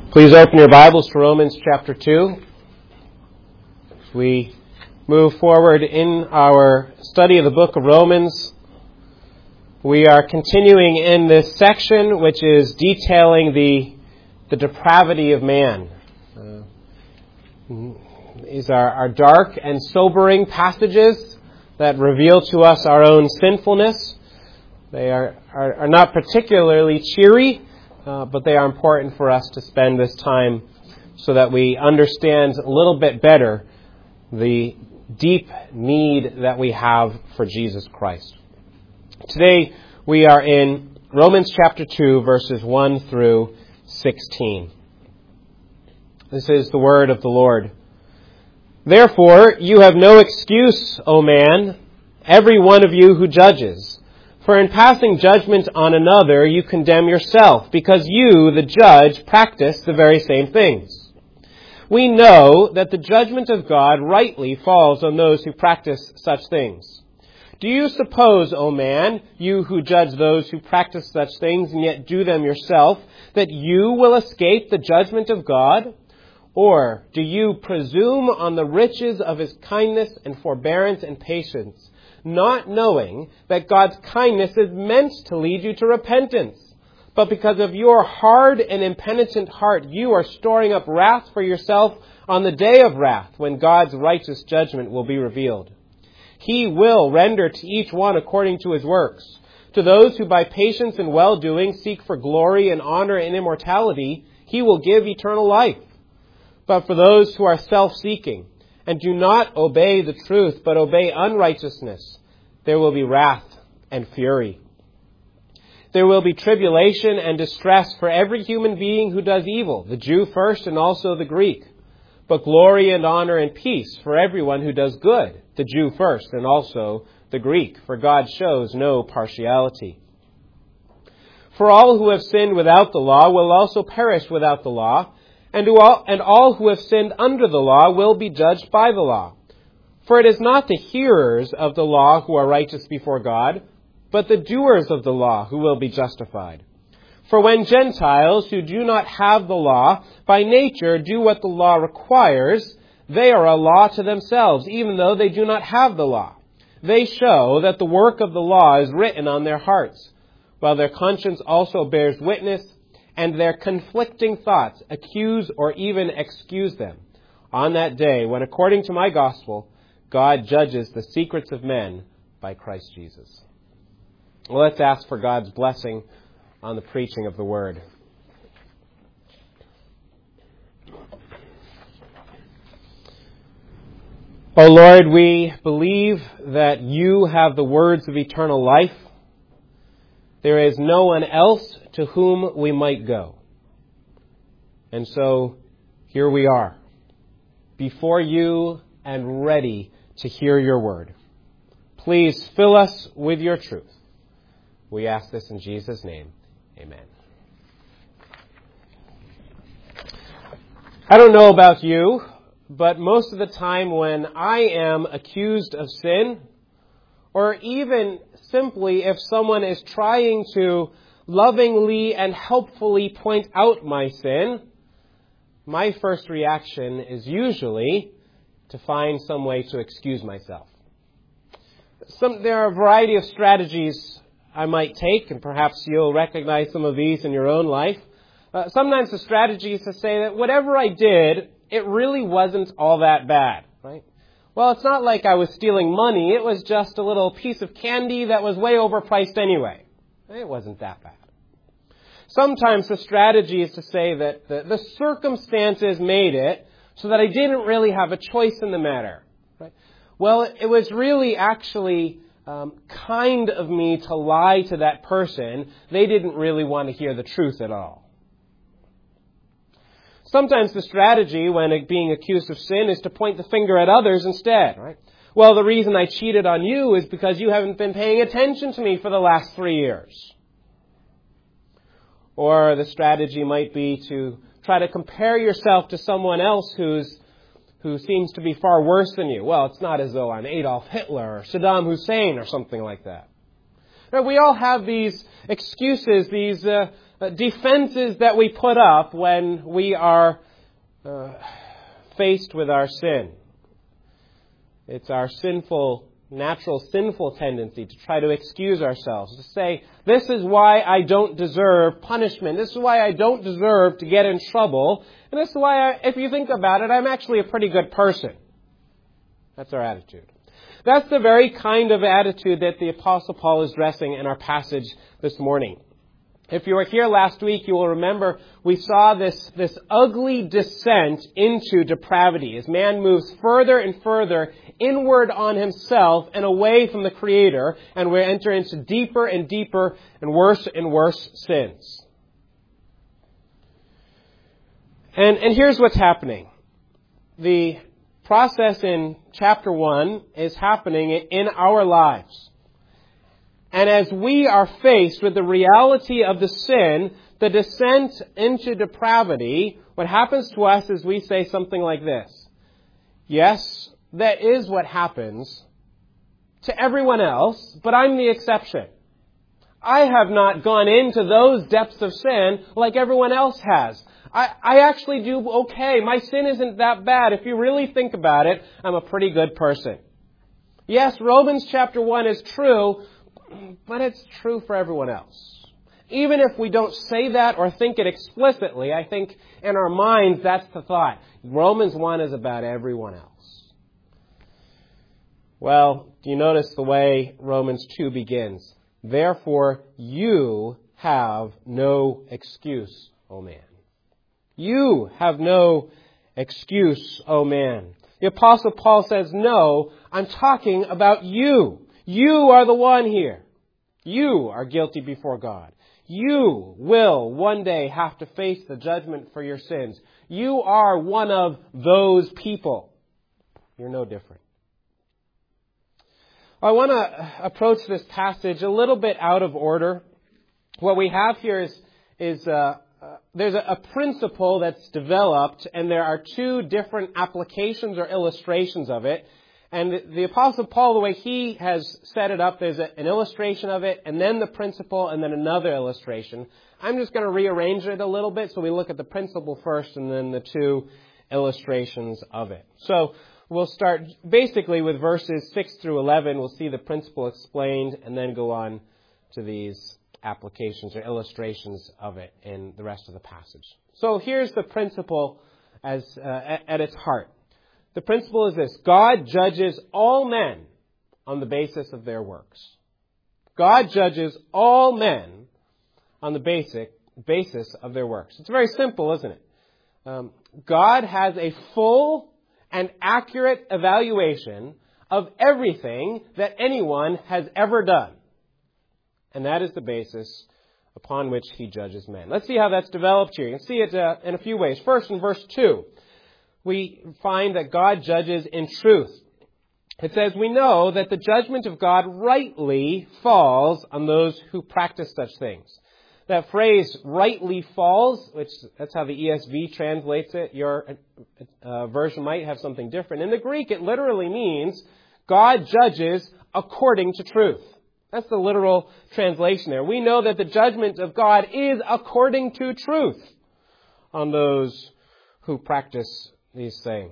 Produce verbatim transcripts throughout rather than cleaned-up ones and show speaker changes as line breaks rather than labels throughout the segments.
Please open your Bibles to Romans chapter two. As we move forward in our study of the book of Romans, we are continuing in this section which is detailing the, the depravity of man. Uh, these are, are dark and sobering passages that reveal to us our own sinfulness. They are, are, are not particularly cheery, Uh, but they are important for us to spend this time so that we understand a little bit better the deep need that we have for Jesus Christ. Today we are in Romans chapter two, verses one through sixteen. This is the word of the Lord. Therefore you have no excuse, O man, every one of you who judges. For in passing judgment on another, you condemn yourself, because you, the judge, practice the very same things. We know that the judgment of God rightly falls on those who practice such things. Do you suppose, O man, you who judge those who practice such things and yet do them yourself, that you will escape the judgment of God? Or do you presume on the riches of his kindness and forbearance and patience, not knowing that God's kindness is meant to lead you to repentance? But because of your hard and impenitent heart, you are storing up wrath for yourself on the day of wrath, when God's righteous judgment will be revealed. He will render to each one according to his works. To those who by patience and well-doing seek for glory and honor and immortality, he will give eternal life. But for those who are self-seeking and do not obey the truth, but obey unrighteousness, there will be wrath and fury. There will be tribulation and distress for every human being who does evil, the Jew first and also the Greek. But glory and honor and peace for everyone who does good, the Jew first and also the Greek, for God shows no partiality. For all who have sinned without the law will also perish without the law, And all, and all who have sinned under the law will be judged by the law. For it is not the hearers of the law who are righteous before God, but the doers of the law who will be justified. For when Gentiles who do not have the law by nature do what the law requires, they are a law to themselves, even though they do not have the law. They show that the work of the law is written on their hearts, while their conscience also bears witness, and their conflicting thoughts accuse or even excuse them on that day when, according to my gospel, God judges the secrets of men by Christ Jesus. Well, let's ask for God's blessing on the preaching of the word. O Lord, we believe that you have the words of eternal life. There is no one else to whom we might go. And so here we are, before you and ready to hear your word. Please fill us with your truth. We ask this in Jesus' name. Amen. I don't know about you, but most of the time when I am accused of sin, or even simply if someone is trying to lovingly and helpfully point out my sin, my first reaction is usually to find some way to excuse myself. Some, there are a variety of strategies I might take, and perhaps you'll recognize some of these in your own life. Uh, sometimes the strategy is to say that whatever I did, it really wasn't all that bad, right? Well, it's not like I was stealing money. It was just a little piece of candy that was way overpriced anyway. It wasn't that bad. Sometimes the strategy is to say that the, the circumstances made it so that I didn't really have a choice in the matter. Right? Well, it was really actually um, kind of me to lie to that person. They didn't really want to hear the truth at all. Sometimes the strategy when being accused of sin is to point the finger at others instead, right? Well, the reason I cheated on you is because you haven't been paying attention to me for the last three years. Or the strategy might be to try to compare yourself to someone else who's who seems to be far worse than you. Well, it's not as though I'm Adolf Hitler or Saddam Hussein or something like that. Now, we all have these excuses, these uh, uh, defenses that we put up when we are uh, faced with our sin. It's our sinful, natural sinful tendency to try to excuse ourselves, to say, this is why I don't deserve punishment. This is why I don't deserve to get in trouble. And this is why, I, if you think about it, I'm actually a pretty good person. That's our attitude. That's the very kind of attitude that the Apostle Paul is addressing in our passage this morning. If you were here last week, you will remember we saw this, this ugly descent into depravity as man moves further and further inward on himself and away from the Creator, and we enter into deeper and deeper and worse and worse sins. And, and here's what's happening. The process in chapter one is happening in our lives. And as we are faced with the reality of the sin, the descent into depravity, what happens to us is we say something like this. Yes, that is what happens to everyone else, but I'm the exception. I have not gone into those depths of sin like everyone else has. I, I actually do okay. My sin isn't that bad. If you really think about it, I'm a pretty good person. Yes, Romans chapter one is true, but it's true for everyone else. Even if we don't say that or think it explicitly, I think in our minds that's the thought. Romans one is about everyone else. Well, do you notice the way Romans two begins? Therefore, you have no excuse, O man. You have no excuse, O man. The Apostle Paul says, no, I'm talking about you. You are the one here. You are guilty before God. You will one day have to face the judgment for your sins. You are one of those people. You're no different. I want to approach this passage a little bit out of order. What we have here is, is uh, uh, there's a, a principle that's developed, and there are two different applications or illustrations of it. And the, the Apostle Paul, the way he has set it up, there's a, an illustration of it, and then the principle, and then another illustration. I'm just going to rearrange it a little bit, so we look at the principle first, and then the two illustrations of it. So we'll start basically with verses six through eleven. We'll see the principle explained, and then go on to these applications or illustrations of it in the rest of the passage. So here's the principle as uh, at, at its heart. The principle is this: God judges all men on the basis of their works. God judges all men on the basic basis of their works. It's very simple, isn't it? Um, God has a full and accurate evaluation of everything that anyone has ever done. And that is the basis upon which he judges men. Let's see how that's developed here. You can see it uh, in a few ways. First, in verse two, we find that God judges in truth. It says, we know that the judgment of God rightly falls on those who practice such things. That phrase, rightly falls, which that's how the E S V translates it. Your uh, version might have something different. In the Greek, it literally means God judges according to truth. That's the literal translation there. We know that the judgment of God is according to truth on those who practice these things.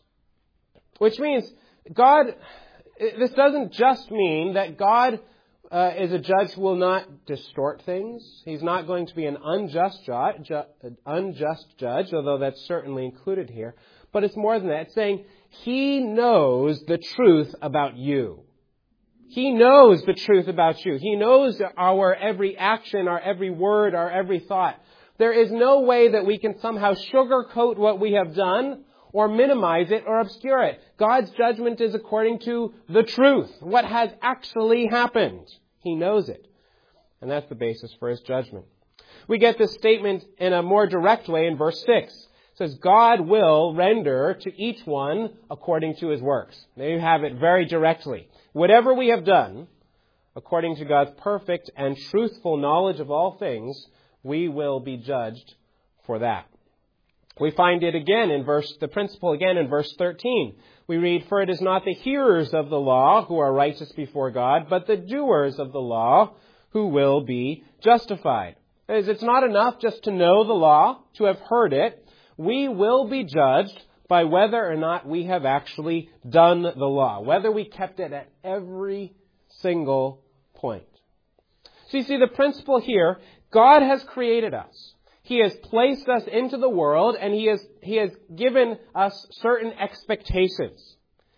Which means God, this doesn't just mean that God uh, is a judge who will not distort things. He's not going to be an unjust judge, unjust judge, although that's certainly included here. But it's more than that. It's saying He knows the truth about you. He knows the truth about you. He knows our every action, our every word, our every thought. There is no way that we can somehow sugarcoat what we have done or minimize it or obscure it. God's judgment is according to the truth, what has actually happened. He knows it. And that's the basis for His judgment. We get this statement in a more direct way in verse six. It says, God will render to each one according to his works. There you have it very directly. Whatever we have done, according to God's perfect and truthful knowledge of all things, we will be judged for that. We find it again in verse, the principle again in verse thirteen. We read, for it is not the hearers of the law who are righteous before God, but the doers of the law who will be justified. As it's not enough just to know the law, to have heard it. We will be judged by whether or not we have actually done the law, whether we kept it at every single point. So you see the principle here, God has created us. He has placed us into the world, and He has, He has given us certain expectations.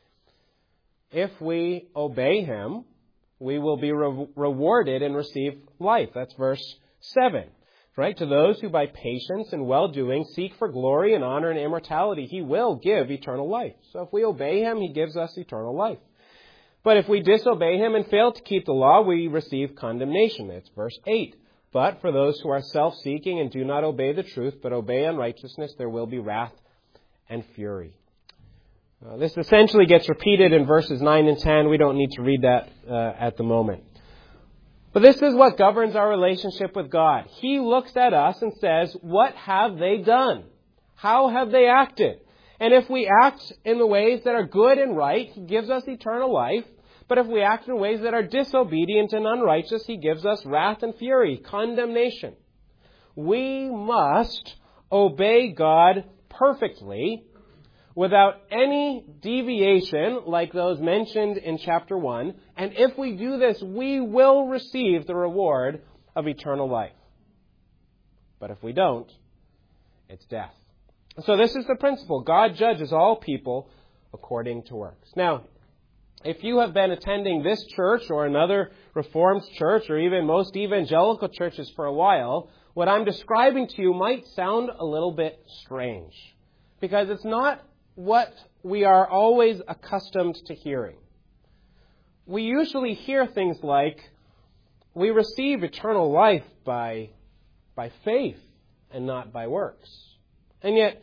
If we obey Him, we will be re- rewarded and receive life. That's verse seven. Right? To those who by patience and well-doing seek for glory and honor and immortality, He will give eternal life. So if we obey Him, He gives us eternal life. But if we disobey Him and fail to keep the law, we receive condemnation. That's verse eight. But for those who are self-seeking and do not obey the truth, but obey unrighteousness, there will be wrath and fury. Uh, this essentially gets repeated in verses nine and ten. We don't need to read that uh, at the moment. But this is what governs our relationship with God. He looks at us and says, what have they done? How have they acted? And if we act in the ways that are good and right, He gives us eternal life. But if we act in ways that are disobedient and unrighteous, He gives us wrath and fury, condemnation. We must obey God perfectly without any deviation like those mentioned in chapter one. And if we do this, we will receive the reward of eternal life. But if we don't, it's death. So this is the principle. God judges all people according to works. Now, if you have been attending this church or another Reformed church or even most evangelical churches for a while, what I'm describing to you might sound a little bit strange, because it's not what we are always accustomed to hearing. We usually hear things like, we receive eternal life by, by faith and not by works. And yet,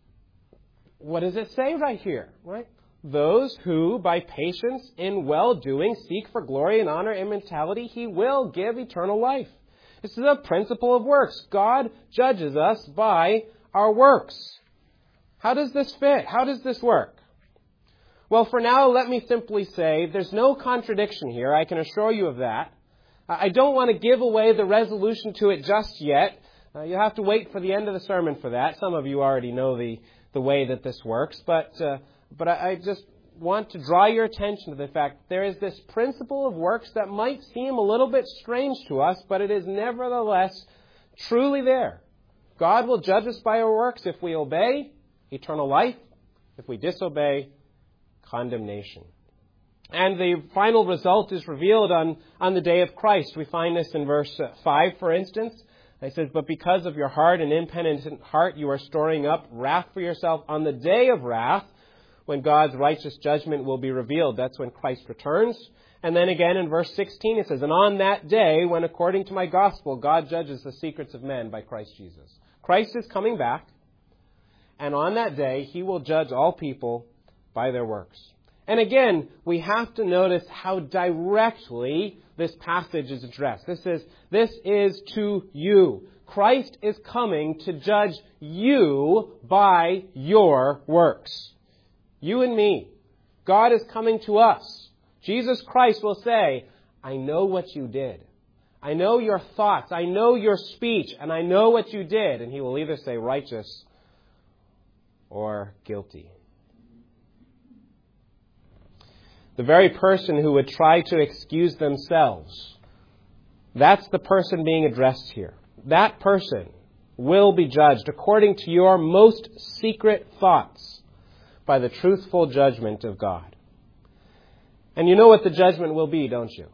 what does it say right here? Right? Those who, by patience in well-doing, seek for glory and honor and immortality, He will give eternal life. This is a principle of works. God judges us by our works. How does this fit? How does this work? Well, for now, let me simply say there's no contradiction here. I can assure you of that. I don't want to give away the resolution to it just yet. Uh, you'll have to wait for the end of the sermon for that. Some of you already know the, the way that this works. But, uh, but I, I just want to draw your attention to the fact that there is this principle of works that might seem a little bit strange to us, but it is nevertheless truly there. God will judge us by our works. If we obey, eternal life. If we disobey, condemnation. And the final result is revealed on, on the day of Christ. We find this in verse five, for instance. It says, but because of your hard and impenitent heart, you are storing up wrath for yourself on the day of wrath, when God's righteous judgment will be revealed. That's when Christ returns. And then again in verse sixteen, it says, and on that day, when according to my gospel, God judges the secrets of men by Christ Jesus. Christ is coming back. And on that day, He will judge all people by their works. And again, we have to notice how directly this passage is addressed. This is, this is to you. Christ is coming to judge you by your works. You and me. God is coming to us. Jesus Christ will say, I know what you did. I know your thoughts. I know your speech. And I know what you did. And He will either say righteous or guilty. The very person who would try to excuse themselves, that's the person being addressed here. That person will be judged according to your most secret thoughts by the truthful judgment of God. And you know what the judgment will be, don't you?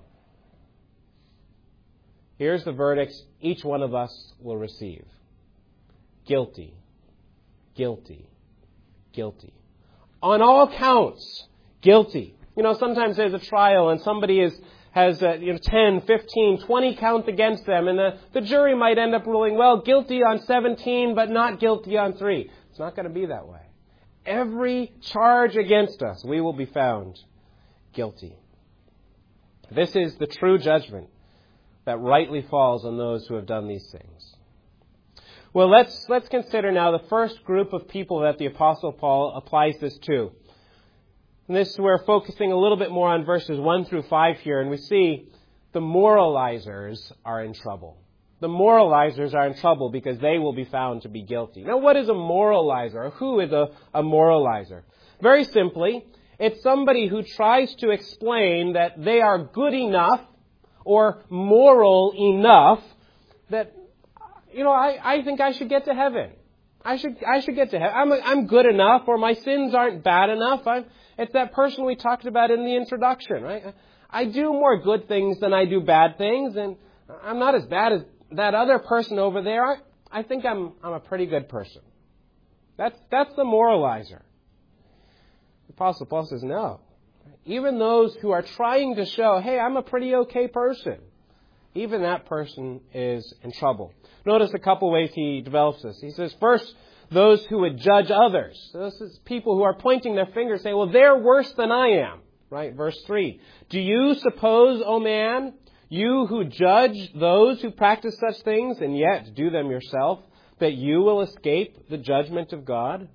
Here's the verdict each one of us will receive. Guilty. Guilty. Guilty. On all counts, guilty. You know, sometimes there's a trial and somebody is, has uh, you know, ten, fifteen, twenty counts against them, and the, the jury might end up ruling, well, guilty on seventeen, but not guilty on three. It's not going to be that way. Every charge against us, we will be found guilty. This is the true judgment that rightly falls on those who have done these things. Well, let's let's consider now the first group of people that the Apostle Paul applies this to. And this, we're focusing a little bit more on verses one through five here, and we see the moralizers are in trouble. The moralizers are in trouble because they will be found to be guilty. Now, what is a moralizer? Or who is a, a moralizer? Very simply, it's somebody who tries to explain that they are good enough or moral enough that, you know, I, I think I should get to heaven. I should I should get to heaven. I'm, I'm good enough, or my sins aren't bad enough. I'm, it's that person we talked about in the introduction, right? I do more good things than I do bad things, and I'm not as bad as that other person over there. I, I think I'm I'm a pretty good person. That's that's the moralizer. The Apostle Paul says no. Even those who are trying to show, hey, I'm a pretty okay person, even that person is in trouble. Notice a couple ways he develops this. He says, first, those who would judge others. So this is people who are pointing their finger saying, well, they're worse than I am. Right? Verse three. Do you suppose, O man, you who judge those who practice such things and yet do them yourself, that you will escape the judgment of God?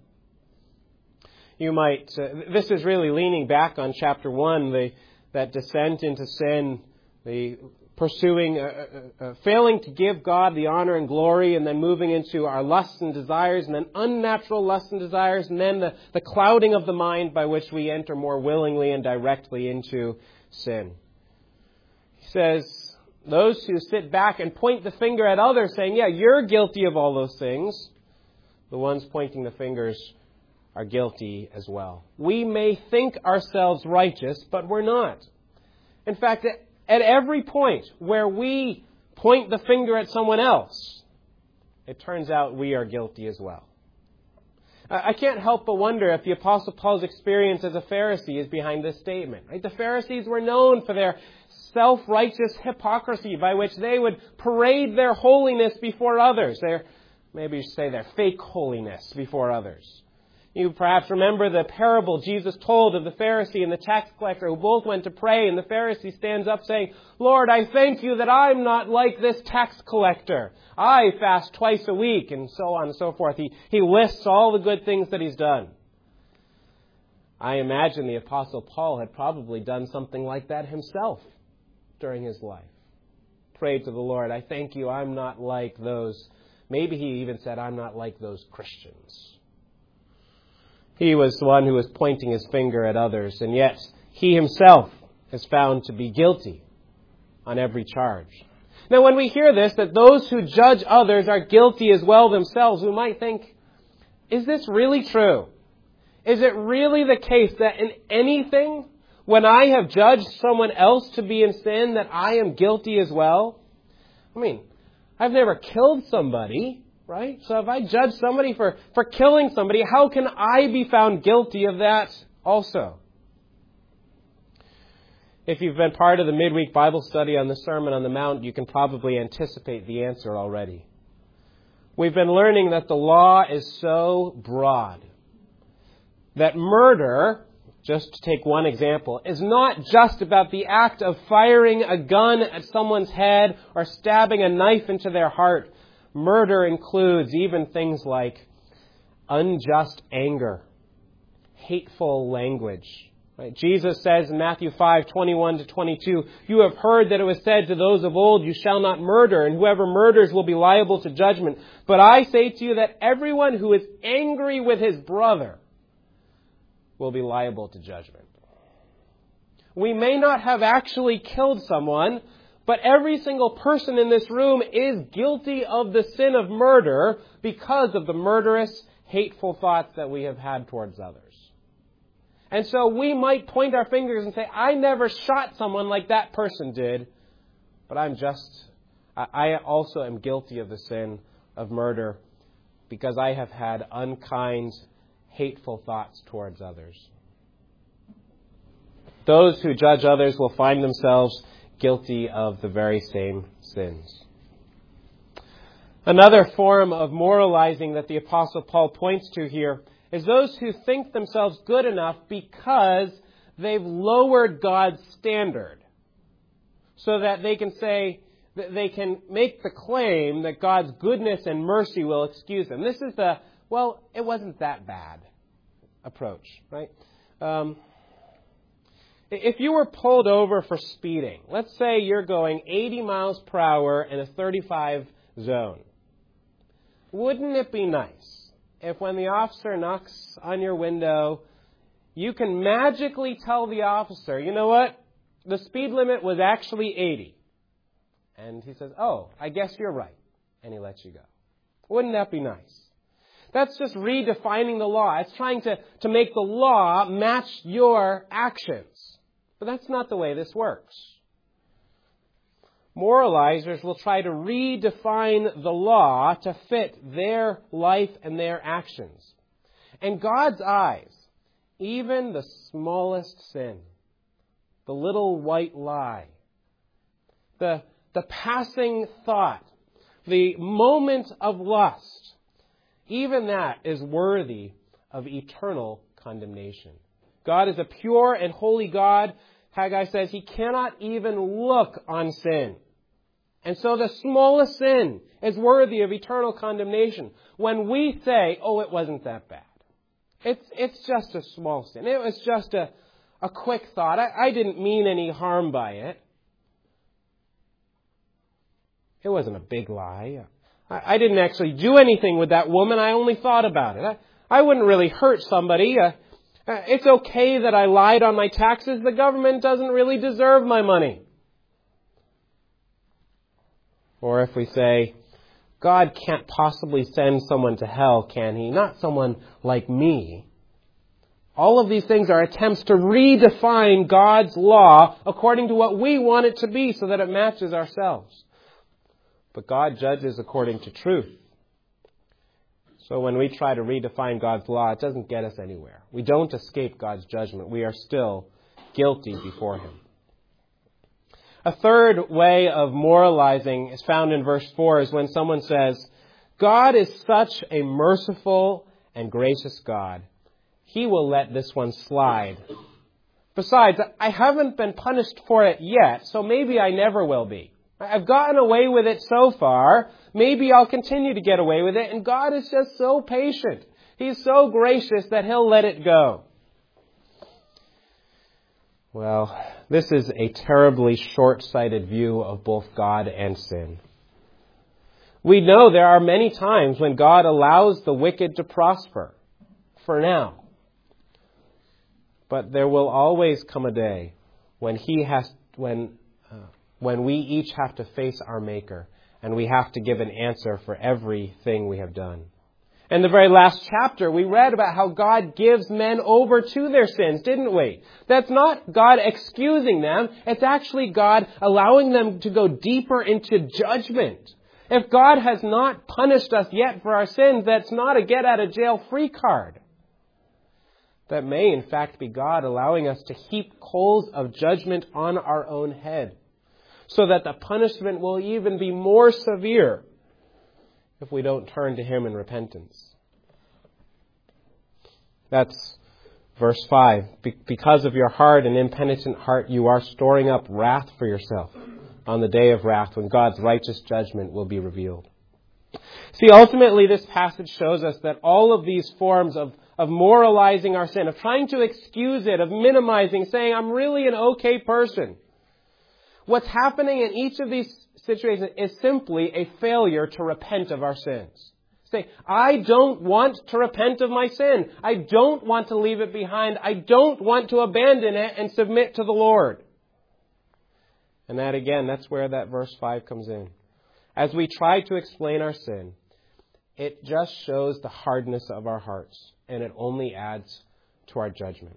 You might, uh, this is really leaning back on chapter one, the, that descent into sin, the pursuing, uh, uh, uh, failing to give God the honor and glory, and then moving into our lusts and desires, and then unnatural lusts and desires, and then the, the clouding of the mind by which we enter more willingly and directly into sin. He says, those who sit back and point the finger at others saying, yeah, you're guilty of all those things, the ones pointing the fingers are guilty as well. We may think ourselves righteous, but we're not. In fact, at every point where we point the finger at someone else, it turns out we are guilty as well. I can't help but wonder if the Apostle Paul's experience as a Pharisee is behind this statement. Right? The Pharisees were known for their self-righteous hypocrisy by which they would parade their holiness before others. Their, maybe you say their fake holiness before others. You perhaps remember the parable Jesus told of the Pharisee and the tax collector who both went to pray, and the Pharisee stands up saying, Lord, I thank you that I'm not like this tax collector. I fast twice a week, and so on and so forth. He, he lists all the good things that he's done. I imagine the Apostle Paul had probably done something like that himself during his life. Prayed to the Lord, I thank you I'm not like those. Maybe he even said, I'm not like those Christians. He was the one who was pointing his finger at others, and yet he himself is found to be guilty on every charge. Now, when we hear this, that those who judge others are guilty as well themselves, we might think, is this really true? Is it really the case that in anything, when I have judged someone else to be in sin, that I am guilty as well? I mean, I've never killed somebody. Right? So if I judge somebody for, for killing somebody, how can I be found guilty of that also? If you've been part of the midweek Bible study on the Sermon on the Mount, you can probably anticipate the answer already. We've been learning that the law is so broad that murder, just to take one example, is not just about the act of firing a gun at someone's head or stabbing a knife into their heart. Murder includes even things like unjust anger, hateful language. Right? Jesus says in Matthew five, twenty-one to twenty-two, you have heard that it was said to those of old, you shall not murder, and whoever murders will be liable to judgment. But I say to you that everyone who is angry with his brother will be liable to judgment. We may not have actually killed someone, but every single person in this room is guilty of the sin of murder because of the murderous, hateful thoughts that we have had towards others. And so we might point our fingers and say, I never shot someone like that person did, but I'm just, I also am guilty of the sin of murder because I have had unkind, hateful thoughts towards others. Those who judge others will find themselves guilty of the very same sins. Another form of moralizing that the Apostle Paul points to here is those who think themselves good enough because they've lowered God's standard so that they can say, that they can make the claim that God's goodness and mercy will excuse them. This is the, well, it wasn't that bad approach, right? Um, If you were pulled over for speeding, let's say you're going eighty miles per hour in a thirty-five zone, wouldn't it be nice if when the officer knocks on your window, you can magically tell the officer, you know what, the speed limit was actually eighty. And he says, oh, I guess you're right. And he lets you go. Wouldn't that be nice? That's just redefining the law. It's trying to, to make the law match your actions. But that's not the way this works. Moralizers will try to redefine the law to fit their life and their actions. In God's eyes, even the smallest sin, the little white lie, the, the passing thought, the moment of lust, even that is worthy of eternal condemnation. God is a pure and holy God. Haggai says He cannot even look on sin. And so the smallest sin is worthy of eternal condemnation. When we say, oh, it wasn't that bad. It's it's just a small sin. It was just a, a quick thought. I, I didn't mean any harm by it. It wasn't a big lie. I, I didn't actually do anything with that woman. I only thought about it. I, I wouldn't really hurt somebody. Uh, uh, it's okay that I lied on my taxes. The government doesn't really deserve my money. Or if we say, God can't possibly send someone to hell, can He? Not someone like me. All of these things are attempts to redefine God's law according to what we want it to be so that it matches ourselves. But God judges according to truth. So when we try to redefine God's law, it doesn't get us anywhere. We don't escape God's judgment. We are still guilty before Him. A third way of moralizing is found in verse four is when someone says, God is such a merciful and gracious God. He will let this one slide. Besides, I haven't been punished for it yet, so maybe I never will be. I've gotten away with it so far. Maybe I'll continue to get away with it. And God is just so patient. He's so gracious that He'll let it go. Well, this is a terribly short-sighted view of both God and sin. We know there are many times when God allows the wicked to prosper, for now. But there will always come a day when He has, when, uh, when we each have to face our Maker, and we have to give an answer for everything we have done. In the very last chapter, we read about how God gives men over to their sins, didn't we? That's not God excusing them. It's actually God allowing them to go deeper into judgment. If God has not punished us yet for our sins, that's not a get-out-of-jail-free card. That may, in fact, be God allowing us to heap coals of judgment on our own head, so that the punishment will even be more severe if we don't turn to Him in repentance. That's verse five. Be- because of your hard and impenitent heart, you are storing up wrath for yourself on the day of wrath when God's righteous judgment will be revealed. See, ultimately this passage shows us that all of these forms of, of moralizing our sin, of trying to excuse it, of minimizing, saying, I'm really an okay person. What's happening in each of these situations is simply a failure to repent of our sins. Say, I don't want to repent of my sin. I don't want to leave it behind. I don't want to abandon it and submit to the Lord. And that again, that's where that verse five comes in. As we try to explain our sin, it just shows the hardness of our hearts, and it only adds to our judgment.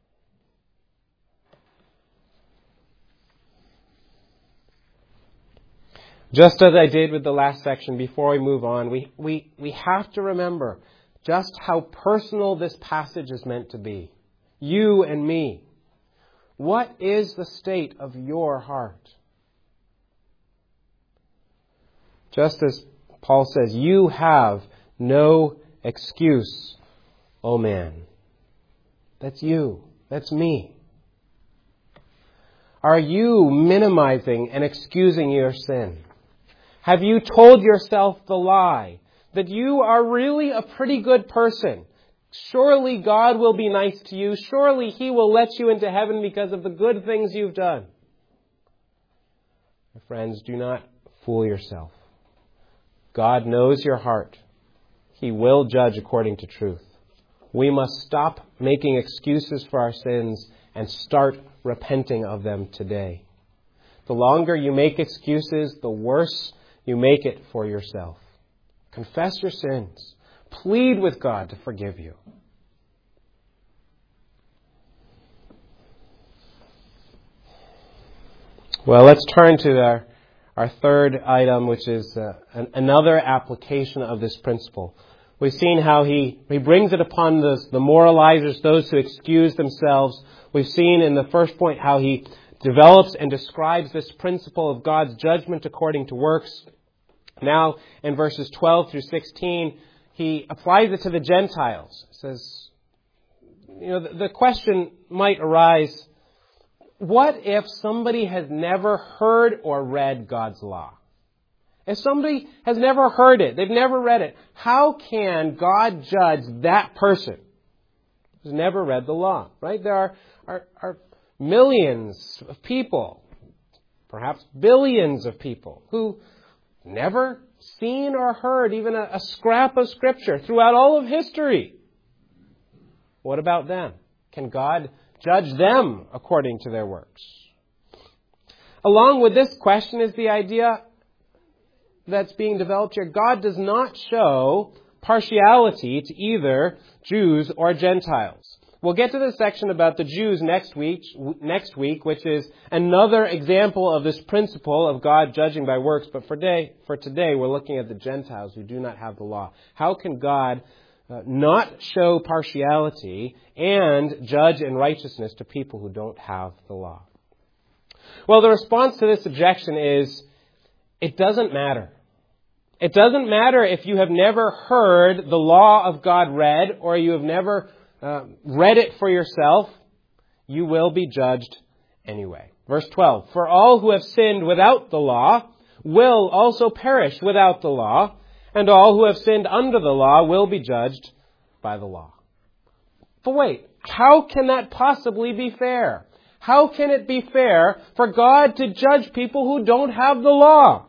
Just as I did with the last section, before we move on, we, we, we have to remember just how personal this passage is meant to be. You and me. What is the state of your heart? Just as Paul says, you have no excuse, O man. That's you. That's me. Are you minimizing and excusing your sin? Have you told yourself the lie that you are really a pretty good person, Surely God will be nice to you. Surely He will let you into heaven because of the good things you've done. My friends, do not fool yourself. God knows your heart. He will judge according to truth. We must stop making excuses for our sins and start repenting of them today. The longer you make excuses, the worse you make it for yourself. Confess your sins. Plead with God to forgive you. Well, let's turn to our, our third item, which is uh, an, another application of this principle. We've seen how he, he brings it upon the, the moralizers, those who excuse themselves. We've seen in the first point how he develops and describes this principle of God's judgment according to works. Now, in verses twelve through sixteen, he applies it to the Gentiles. He says, you know, the, the question might arise, what if somebody has never heard or read God's law? If somebody has never heard it, they've never read it, how can God judge that person who's never read the law? Right? There are, are, are millions of people, perhaps billions of people, who never seen or heard even a, a scrap of Scripture throughout all of history. What about them? Can God judge them according to their works? Along with this question is the idea that's being developed here. God does not show partiality to either Jews or Gentiles. We'll get to this section about the Jews next week, next week, which is another example of this principle of God judging by works. But for today, for today, we're looking at the Gentiles who do not have the law. How can God uh, not show partiality and judge in righteousness to people who don't have the law? Well, the response to this objection is, it doesn't matter. It doesn't matter if you have never heard the law of God read or you have never uh, read it for yourself. You will be judged anyway. Verse twelve, for all who have sinned without the law will also perish without the law, and all who have sinned under the law will be judged by the law. But wait, how can that possibly be fair? How can it be fair for God to judge people who don't have the law?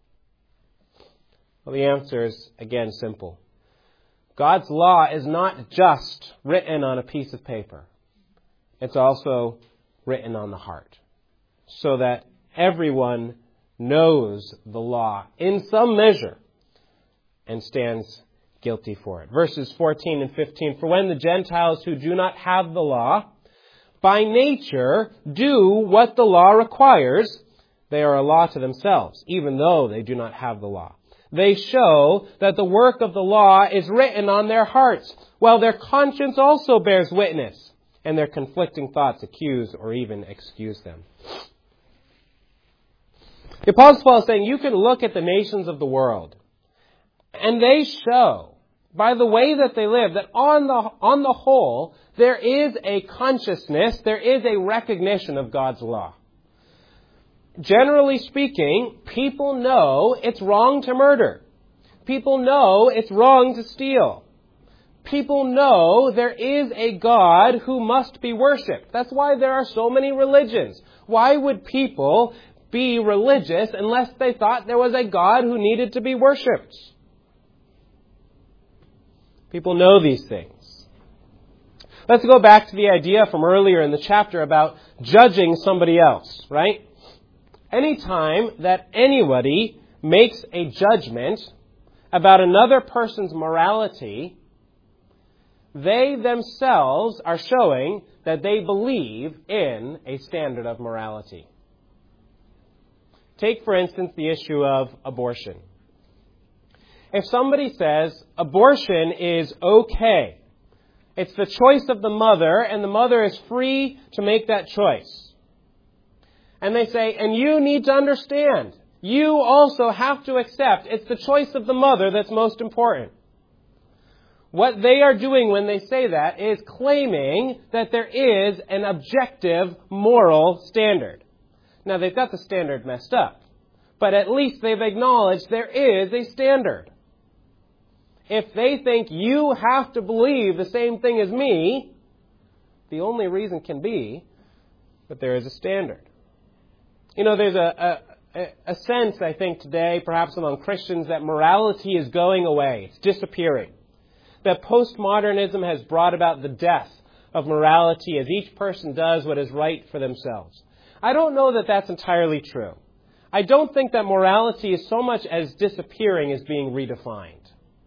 Well, the answer is, again, simple. God's law is not just written on a piece of paper. It's also written on the heart, so that everyone knows the law in some measure and stands guilty for it. Verses fourteen and fifteen, for when the Gentiles who do not have the law, by nature do what the law requires, they are a law to themselves, even though they do not have the law. They show that the work of the law is written on their hearts, while their conscience also bears witness, and their conflicting thoughts accuse or even excuse them. The Apostle Paul is saying you can look at the nations of the world, and they show, by the way that they live, that on the, on the whole, there is a consciousness, there is a recognition of God's law. Generally speaking, people know it's wrong to murder. People know it's wrong to steal. People know there is a God who must be worshipped. That's why there are so many religions. Why would people be religious unless they thought there was a God who needed to be worshipped? People know these things. Let's go back to the idea from earlier in the chapter about judging somebody else, right? Anytime that anybody makes a judgment about another person's morality, they themselves are showing that they believe in a standard of morality. Take, for instance, the issue of abortion. If somebody says abortion is okay, it's the choice of the mother, and the mother is free to make that choice. And they say, and you need to understand, you also have to accept it's the choice of the mother that's most important. What they are doing when they say that is claiming that there is an objective moral standard. Now, they've got the standard messed up, but at least they've acknowledged there is a standard. if they think you have to believe the same thing as me, the only reason can be that there is a standard. You know, there's a, a, a sense, I think, today, perhaps among Christians, that morality is going away. It's disappearing. That postmodernism has brought about the death of morality as each person does what is right for themselves. I don't know that that's entirely true. I don't think that morality is so much as disappearing as being redefined.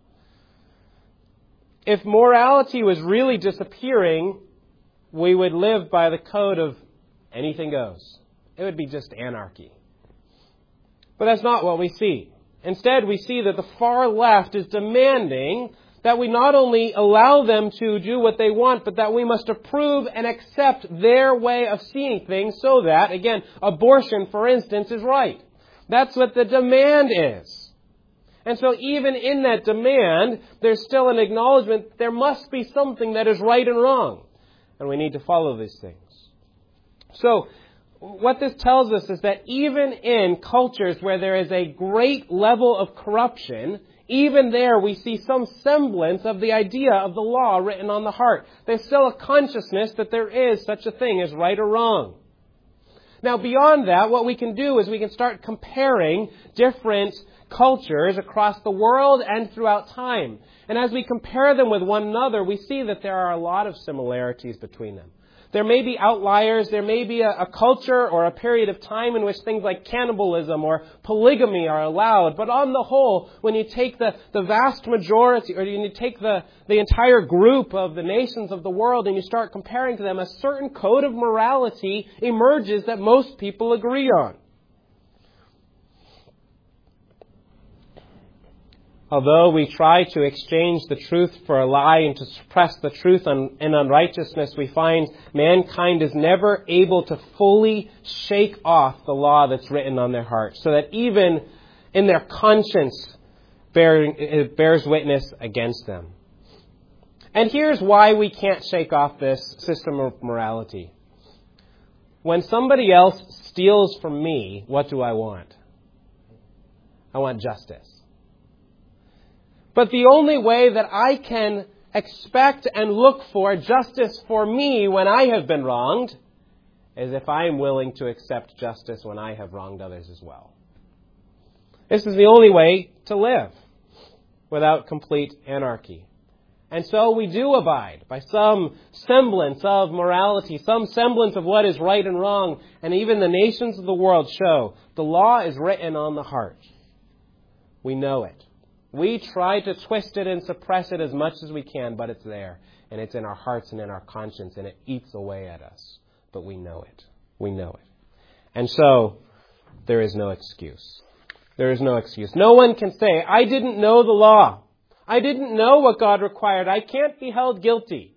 If morality was really disappearing, we would live by the code of anything goes. It would be just anarchy. But that's not what we see. Instead, we see that the far left is demanding that we not only allow them to do what they want, but that we must approve and accept their way of seeing things so that, again, abortion, for instance, is right. That's what the demand is. And so even in that demand, there's still an acknowledgement that there must be something that is right and wrong. And we need to follow these things. So, what this tells us is that even in cultures where there is a great level of corruption, even there we see some semblance of the idea of the law written on the heart. There's still a consciousness that there is such a thing as right or wrong. Now, beyond that, what we can do is we can start comparing different cultures across the world and throughout time. And as we compare them with one another, we see that there are a lot of similarities between them. There may be outliers, there may be a, a culture or a period of time in which things like cannibalism or polygamy are allowed. But on the whole, when you take the, the vast majority, or when you take the, the entire group of the nations of the world and you start comparing to them, a certain code of morality emerges that most people agree on. Although we try to exchange the truth for a lie and to suppress the truth in unrighteousness, we find mankind is never able to fully shake off the law that's written on their heart, so that even in their conscience it bears witness against them. And here's why we can't shake off this system of morality. When somebody else steals from me, what do I want? I want justice. But the only way that I can expect and look for justice for me when I have been wronged is if I am willing to accept justice when I have wronged others as well. This is the only way to live without complete anarchy. And so we do abide by some semblance of morality, some semblance of what is right and wrong. And even the nations of the world show the law is written on the heart. We know it. We try to twist it and suppress it as much as we can, but it's there. And it's in our hearts and in our conscience, and it eats away at us. But we know it. We know it. And so, there is no excuse. There is no excuse. No one can say, I didn't know the law. I didn't know what God required. I can't be held guilty.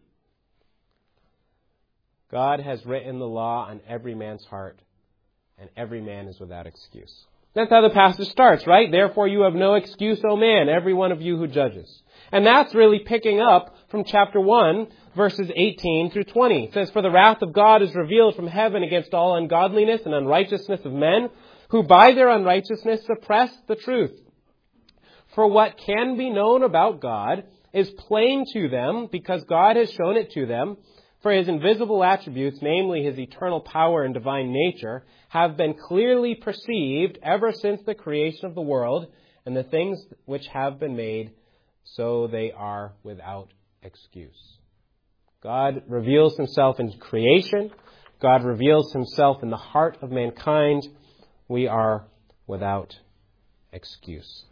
God has written the law on every man's heart, and every man is without excuse. That's how the passage starts, right? Therefore you have no excuse, O man, every one of you who judges. And that's really picking up from chapter one, verses eighteen through twenty. It says, For the wrath of God is revealed from heaven against all ungodliness and unrighteousness of men, who by their unrighteousness suppress the truth. For what can be known about God is plain to them, because God has shown it to them. For his invisible attributes, namely his eternal power and divine nature, have been clearly perceived ever since the creation of the world, and the things which have been made, so they are without excuse. God reveals himself in creation. God reveals himself in the heart of mankind. We are without excuse.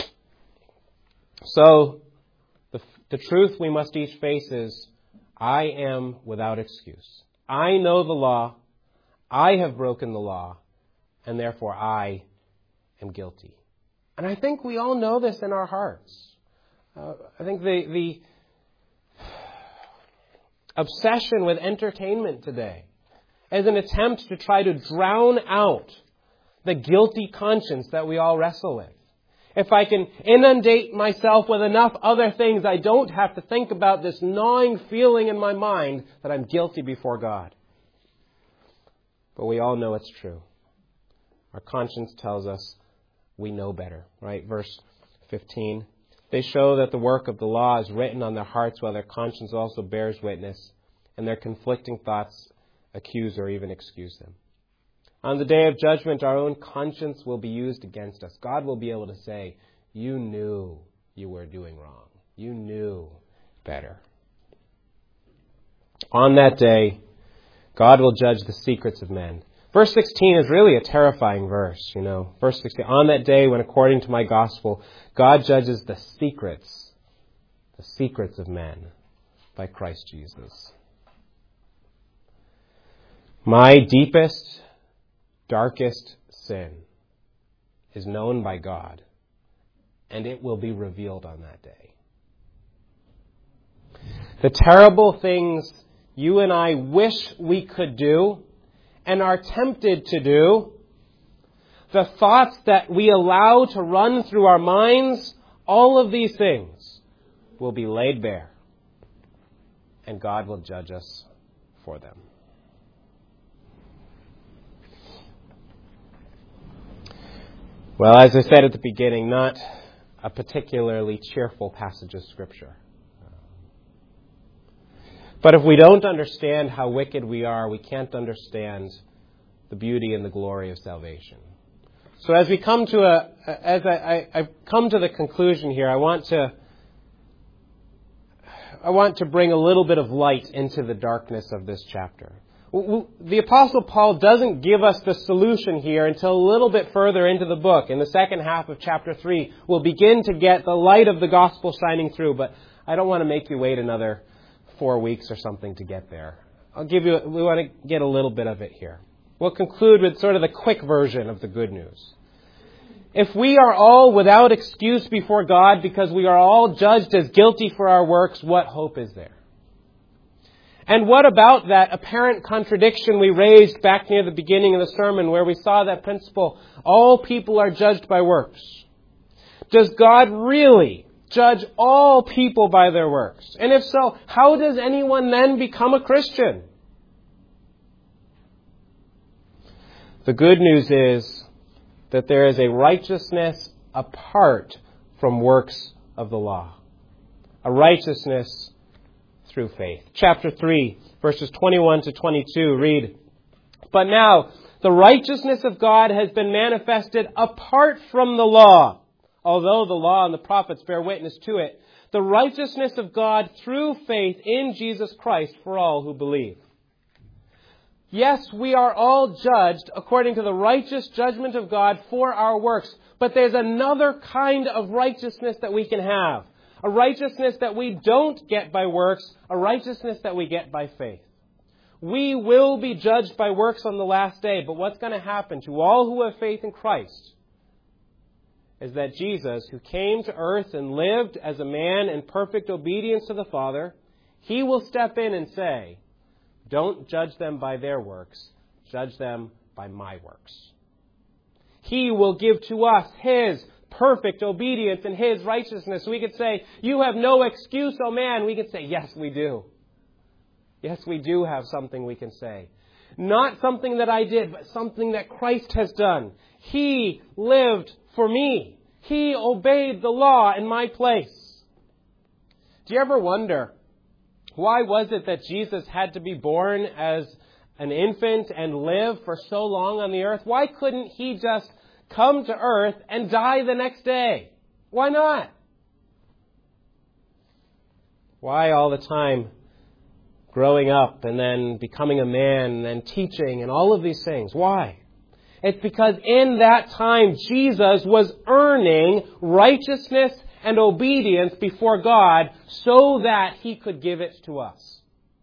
So, the, the truth we must each face is, I am without excuse. I know the law. I have broken the law. And therefore I am guilty. And I think we all know this in our hearts. Uh, I think the, the obsession with entertainment today is an attempt to try to drown out the guilty conscience that we all wrestle with. If I can inundate myself with enough other things, I don't have to think about this gnawing feeling in my mind that I'm guilty before God. But we all know it's true. Our conscience tells us we know better, right? Verse fifteen. They show that the work of the law is written on their hearts while their conscience also bears witness, and their conflicting thoughts accuse or even excuse them. On the day of judgment, our own conscience will be used against us. God will be able to say, you knew you were doing wrong. You knew better. On that day, God will judge the secrets of men. Verse sixteen is really a terrifying verse, you know. Verse sixteen, on that day when, according to my gospel, God judges the secrets, the secrets of men by Christ Jesus. My deepest, darkest sin is known by God, and it will be revealed on that day. The terrible things you and I wish we could do and are tempted to do, the thoughts that we allow to run through our minds, all of these things will be laid bare, and God will judge us for them. Well, as I said at the beginning, not a particularly cheerful passage of Scripture. But if we don't understand how wicked we are, we can't understand the beauty and the glory of salvation. So as we come to a, as I, I, I come to the conclusion here, I want to, I want to bring a little bit of light into the darkness of this chapter. The Apostle Paul doesn't give us the solution here until a little bit further into the book. In the second half of chapter three, we'll begin to get the light of the gospel shining through. But I don't want to make you wait another four weeks or something to get there. I'll give you, we want to get a little bit of it here. We'll conclude with sort of the quick version of the good news. If we are all without excuse before God because we are all judged as guilty for our works, what hope is there? And what about that apparent contradiction we raised back near the beginning of the sermon where we saw that principle, all people are judged by works? Does God really judge all people by their works? And if so, how does anyone then become a Christian? The good news is that there is a righteousness apart from works of the law. A righteousness through faith. Chapter three, verses twenty-one to twenty-two read, but now the righteousness of God has been manifested apart from the law, although the law and the prophets bear witness to it. The righteousness of God through faith in Jesus Christ for all who believe. Yes, we are all judged according to the righteous judgment of God for our works, but there's another kind of righteousness that we can have. A righteousness that we don't get by works, a righteousness that we get by faith. We will be judged by works on the last day, but what's going to happen to all who have faith in Christ is that Jesus, who came to earth and lived as a man in perfect obedience to the Father, He will step in and say, don't judge them by their works, judge them by my works. He will give to us His perfect obedience and His righteousness. We could say, you have no excuse, oh man. We could say, yes, we do. Yes, we do have something we can say. Not something that I did, but something that Christ has done. He lived for me. He obeyed the law in my place. Do you ever wonder, why was it that Jesus had to be born as an infant and live for so long on the earth? Why couldn't He just come to earth and die the next day? Why not? Why all the time growing up and then becoming a man and then teaching and all of these things? Why? It's because in that time Jesus was earning righteousness and obedience before God so that He could give it to us.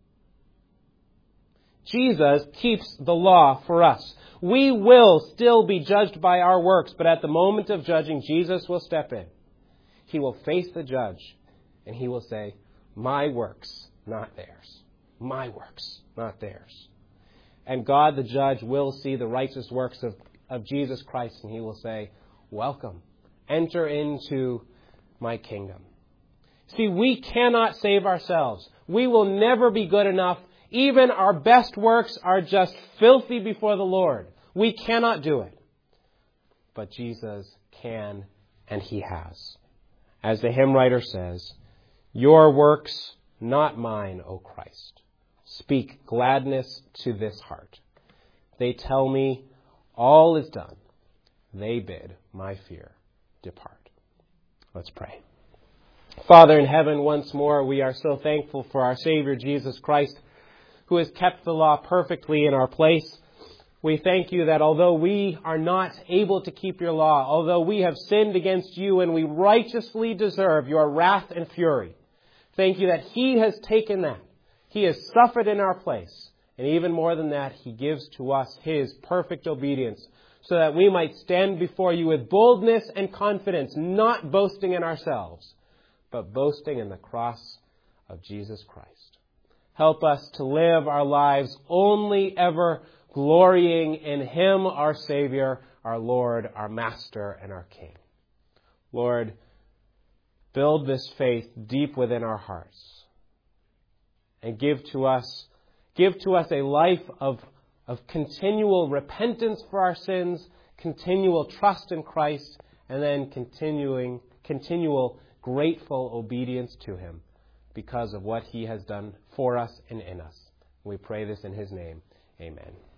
Jesus keeps the law for us. We will still be judged by our works, but at the moment of judging, Jesus will step in. He will face the judge, and He will say, my works, not theirs. My works, not theirs. And God, the judge, will see the righteous works of, of Jesus Christ, and He will say, welcome. Enter into my kingdom. See, we cannot save ourselves. We will never be good enough. Even our best works are just filthy before the Lord. We cannot do it. But Jesus can, and He has. As the hymn writer says, your works, not mine, O Christ, speak gladness to this heart. They tell me all is done. They bid my fear depart. Let's pray. Father in heaven, once more, we are so thankful for our Savior, Jesus Christ, who has kept the law perfectly in our place. We thank you that although we are not able to keep your law, although we have sinned against you and we righteously deserve your wrath and fury, thank you that he has taken that. He has suffered in our place. And even more than that, he gives to us his perfect obedience so that we might stand before you with boldness and confidence, not boasting in ourselves, but boasting in the cross of Jesus Christ. Help us to live our lives only ever glorying in him, our Savior, our Lord, our Master, and our King. Lord, build this faith deep within our hearts and give to us, give to us a life of, of continual repentance for our sins, continual trust in Christ, and then continuing, continual grateful obedience to him because of what he has done for us and in us. We pray this in his name. Amen.